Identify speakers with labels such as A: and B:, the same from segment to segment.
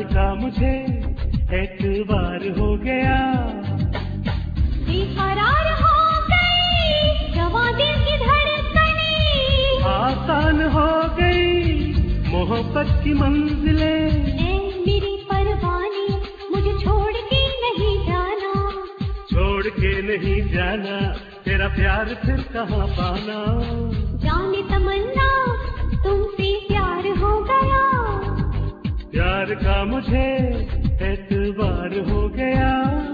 A: का मुझे एतबार हो गया,
B: बेकरार हो गई जवां दिल की धड़कनें,
A: आसान हो गई मोहब्बत की मंजिलें।
B: ऐ मेरी परवानी मुझे छोड़ के नहीं जाना,
A: छोड़ के नहीं जाना, तेरा प्यार फिर कहाँ पाना।
B: जाने तमन्ना तुमसे प्यार हो गया,
A: प्यार का मुझे एतबार हो गया।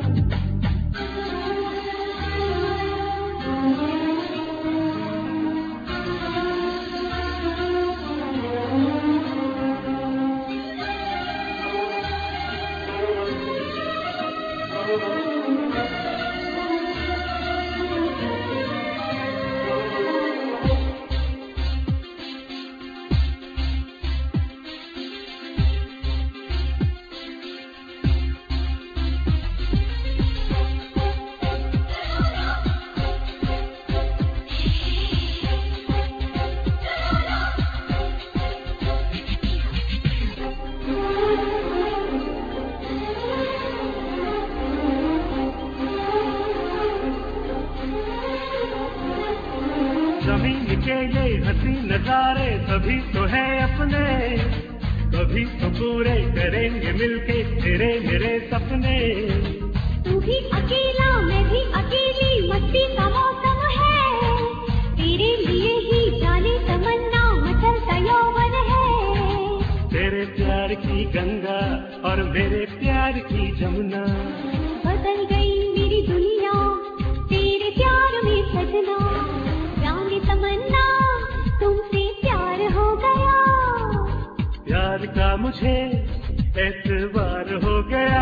A: ज़मीन के ये हंसी नजारे सभी तो है अपने, कभी तो पूरे करेंगे मिलके तेरे मेरे सपने।
B: तू भी अकेला मैं भी अकेली, मस्ती का मौसम है, तेरे लिए ही जाने तमन्ना मचलता यौवन है।
A: तेरे प्यार की गंगा और मेरे प्यार की जमुना,
B: बदल गई मेरी दुनिया तेरे प्यार में सजना। जाने तमन्ना तुमसे प्यार हो गया,
A: प्यार का मुझे एतबार हो गया।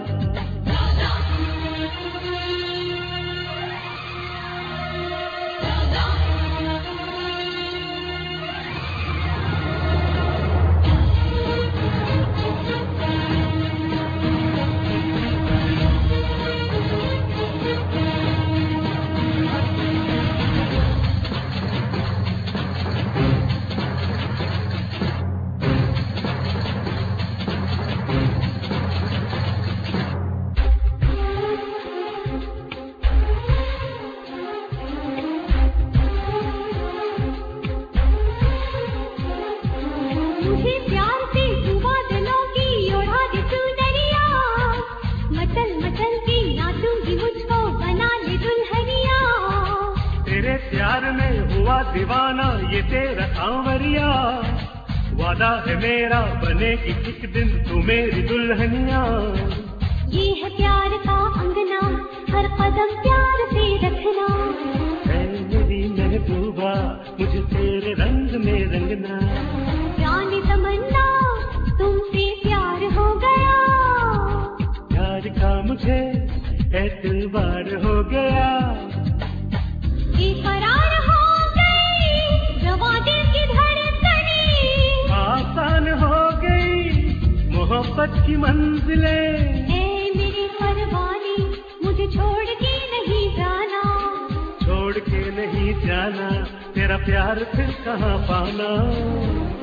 B: मुझे प्यार से डुबा दिलों की ओढ़ा दे तू दरिया, मचल मचल के नाचूंगी मुझको बना ले दुल्हनिया।
A: तेरे प्यार में हुआ दीवाना ये तेरा सांवरिया, वादा है मेरा बनेगी एक दिन तू मेरी दुल्हनिया।
B: ये है प्यार का अंगना, हर कदम प्यार से रखना।
A: ऐ मेरी महबूबा मुझे तेरे रंग में रंगना।
B: जाने तमन्ना तुमसे प्यार हो गया,
A: प्यार का मुझे एतबार हो गया।
B: बेकरार हो गई जवां दिल की धड़कनें,
A: आसान हो गई मोहब्बत की मंजिलें।
B: ऐ मेरी परवानी मुझे छोड़ के नहीं जाना,
A: छोड़ के नहीं जाना, तेरा प्यार फिर कहाँ पाना।